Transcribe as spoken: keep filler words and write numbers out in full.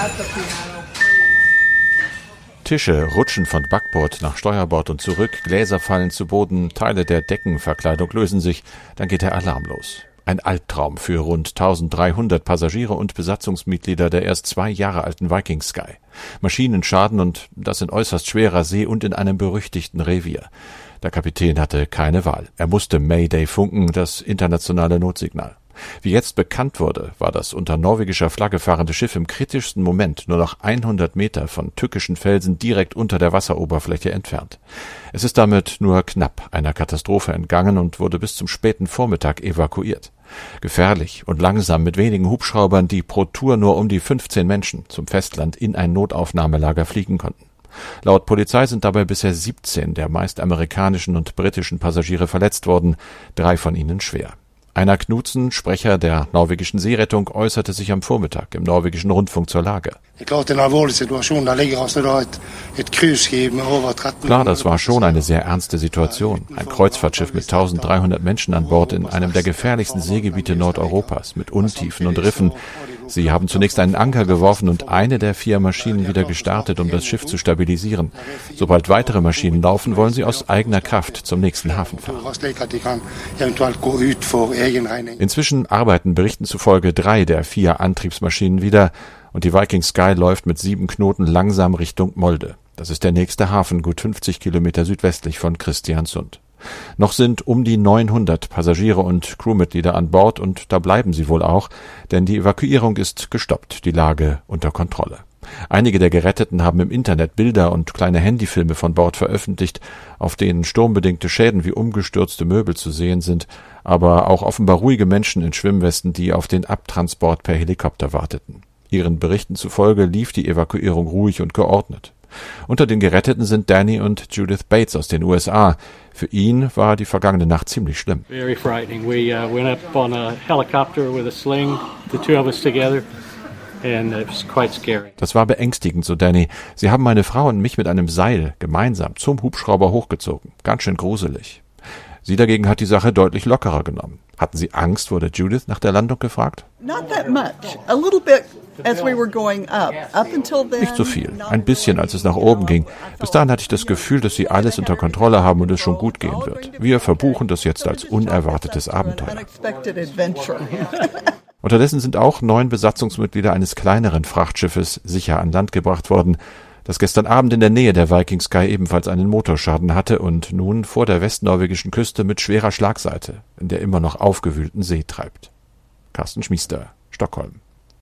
Tische rutschen von Backbord nach Steuerbord und zurück, Gläser fallen zu Boden, Teile der Deckenverkleidung lösen sich, dann geht der Alarm los. Ein Albtraum für rund eintausenddreihundert Passagiere und Besatzungsmitglieder der erst zwei Jahre alten Viking Sky. Maschinenschaden und das in äußerst schwerer See und in einem berüchtigten Revier. Der Kapitän hatte keine Wahl. Er musste Mayday funken, das internationale Notsignal. Wie jetzt bekannt wurde, war das unter norwegischer Flagge fahrende Schiff im kritischsten Moment nur noch hundert Meter von tückischen Felsen direkt unter der Wasseroberfläche entfernt. Es ist damit nur knapp einer Katastrophe entgangen und wurde bis zum späten Vormittag evakuiert. Gefährlich und langsam mit wenigen Hubschraubern, die pro Tour nur um die fünfzehn Menschen zum Festland in ein Notaufnahmelager fliegen konnten. Laut Polizei sind dabei bisher siebzehn der meist amerikanischen und britischen Passagiere verletzt worden, drei von ihnen schwer. Einar Knudsen, Sprecher der norwegischen Seerettung, äußerte sich am Vormittag im norwegischen Rundfunk zur Lage. Klar, das war schon eine sehr ernste Situation. Ein Kreuzfahrtschiff mit eintausenddreihundert Menschen an Bord in einem der gefährlichsten Seegebiete Nordeuropas mit Untiefen und Riffen. Sie haben zunächst einen Anker geworfen und eine der vier Maschinen wieder gestartet, um das Schiff zu stabilisieren. Sobald weitere Maschinen laufen, wollen sie aus eigener Kraft zum nächsten Hafen fahren. Inzwischen arbeiten Berichten zufolge drei der vier Antriebsmaschinen wieder und die Viking Sky läuft mit sieben Knoten langsam Richtung Molde. Das ist der nächste Hafen, gut fünfzig Kilometer südwestlich von Kristiansund. Noch sind um die neunhundert Passagiere und Crewmitglieder an Bord und da bleiben sie wohl auch, denn die Evakuierung ist gestoppt, die Lage unter Kontrolle. Einige der Geretteten haben im Internet Bilder und kleine Handyfilme von Bord veröffentlicht, auf denen sturmbedingte Schäden wie umgestürzte Möbel zu sehen sind, aber auch offenbar ruhige Menschen in Schwimmwesten, die auf den Abtransport per Helikopter warteten. Ihren Berichten zufolge lief die Evakuierung ruhig und geordnet. Unter den Geretteten sind Danny und Judith Bates aus den U S A. Für ihn war die vergangene Nacht ziemlich schlimm. Very frightening. We uh, went up on a helicopter with a sling, the two of us together. And it was quite scary. Das war beängstigend, so Danny. Sie haben meine Frau und mich mit einem Seil gemeinsam zum Hubschrauber hochgezogen. Ganz schön gruselig. Sie dagegen hat die Sache deutlich lockerer genommen. Hatten Sie Angst, wurde Judith nach der Landung gefragt? Not that much. A little bit as we were going up. Up until then. Nicht so viel. Ein bisschen, als es nach oben ging. Bis dahin hatte ich das Gefühl, dass Sie alles unter Kontrolle haben und es schon gut gehen wird. Wir verbuchen das jetzt als unerwartetes Abenteuer. Unterdessen sind auch neun Besatzungsmitglieder eines kleineren Frachtschiffes sicher an Land gebracht worden, das gestern Abend in der Nähe der Viking Sky ebenfalls einen Motorschaden hatte und nun vor der westnorwegischen Küste mit schwerer Schlagseite in der immer noch aufgewühlten See treibt. Carsten Schmiester, Stockholm.